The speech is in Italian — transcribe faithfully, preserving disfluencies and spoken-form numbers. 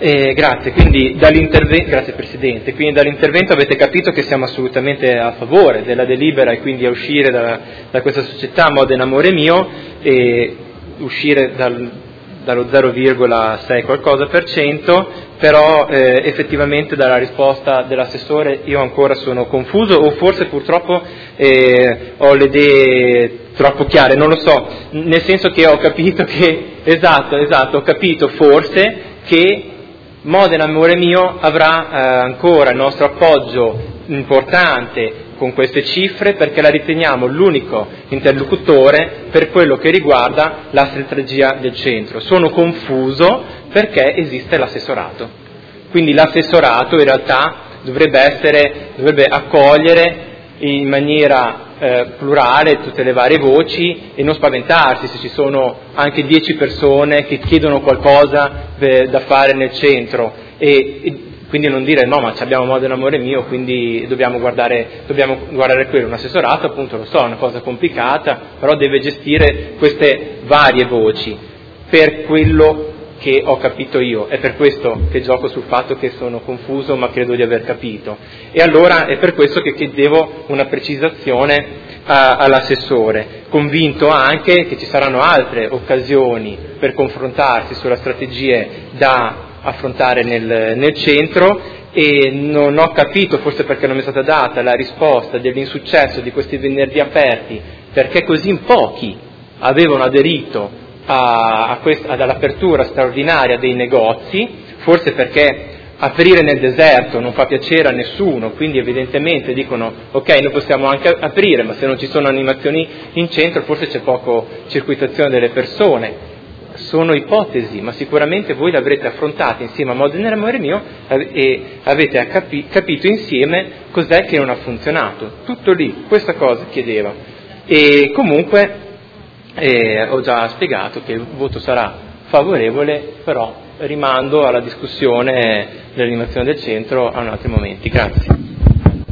Eh, grazie, quindi dall'intervento, grazie Presidente, quindi dall'intervento avete capito che siamo assolutamente a favore della delibera e quindi a uscire da, da questa società Modena Amore Mio e uscire dal, dallo zero virgola sei qualcosa per cento, però eh, effettivamente dalla risposta dell'assessore io ancora sono confuso o forse purtroppo eh, ho le idee troppo chiare, non lo so, nel senso che ho capito che, esatto, esatto, ho capito forse che Modena Amore Mio avrà eh, ancora il nostro appoggio importante con queste cifre perché la riteniamo l'unico interlocutore per quello che riguarda la strategia del centro. Sono confuso perché esiste l'assessorato. Quindi l'assessorato in realtà dovrebbe essere, dovrebbe accogliere in maniera eh, plurale tutte le varie voci e non spaventarsi se ci sono anche dieci persone che chiedono qualcosa eh, da fare nel centro e, e quindi non dire no ma abbiamo Modena Amore Mio quindi dobbiamo guardare, dobbiamo guardare quello. Un assessorato appunto lo so è una cosa complicata però deve gestire queste varie voci per quello che ho capito io, è per questo che gioco sul fatto che sono confuso ma credo di aver capito e allora è per questo che chiedevo una precisazione a, all'assessore, convinto anche che ci saranno altre occasioni per confrontarsi sulle strategie da affrontare nel, nel centro e non ho capito, forse perché non mi è stata data la risposta dell'insuccesso di questi venerdì aperti, perché così in pochi avevano aderito A, a quest, ad all'apertura straordinaria dei negozi, forse perché aprire nel deserto non fa piacere a nessuno, quindi evidentemente dicono ok noi possiamo anche aprire ma se non ci sono animazioni in centro forse c'è poco circuitazione delle persone. Sono ipotesi, ma sicuramente voi l'avrete affrontata insieme a Modena Amore Mio e avete capi, capito insieme cos'è che non ha funzionato. Tutto lì, questa cosa chiedeva. E comunque E ho già spiegato che il voto sarà favorevole, però rimando alla discussione dell'animazione del centro a un altro momento. Grazie.